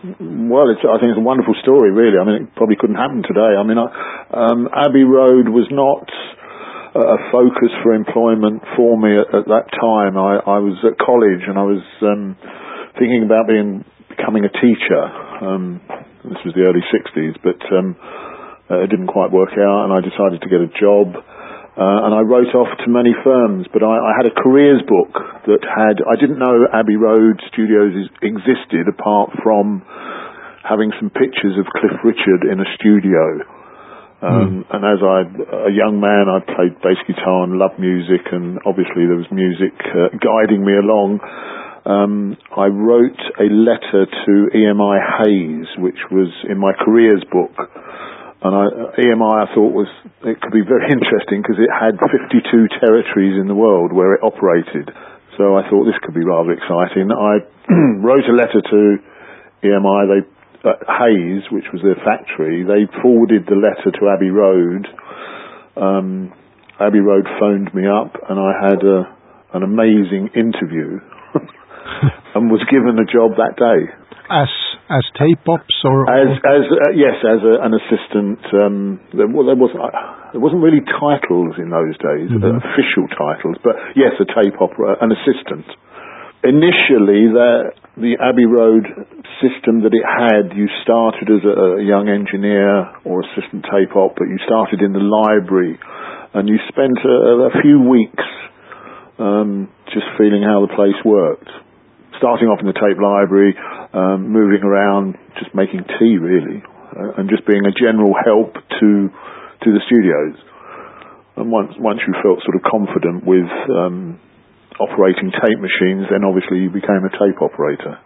Well, I think it's a wonderful story, really. I mean, it probably couldn't happen today. I mean, Abbey Road was not a focus for employment for me at that time. I was at college and I was thinking about becoming a teacher. This was the early 60s, but it didn't quite work out, and I decided to get a job. And I wrote off to many firms, but I had a careers book that I didn't know Abbey Road Studios existed apart from having some pictures of Cliff Richard in a studio. And as a young man, I played bass guitar and loved music, and obviously there was music guiding me along. I wrote a letter to EMI Hayes, which was in my careers book. And EMI, I thought it could be very interesting because it had 52 territories in the world where it operated. So I thought this could be rather exciting. I wrote a letter to EMI, Hayes, which was their factory. They forwarded the letter to Abbey Road. Abbey Road phoned me up, and I had an amazing interview and was given a job that day. As tape ops or as an assistant. There wasn't really titles in those days, official titles, but yes, a tape opera, an assistant. Initially, the Abbey Road system that it had, you started as a young engineer or assistant tape op, but you started in the library, and you spent a few weeks just feeling how the place worked. Starting off in the tape library, moving around, just making tea really, and just being a general help to the studios. And once you felt sort of confident with operating tape machines, then obviously you became a tape operator.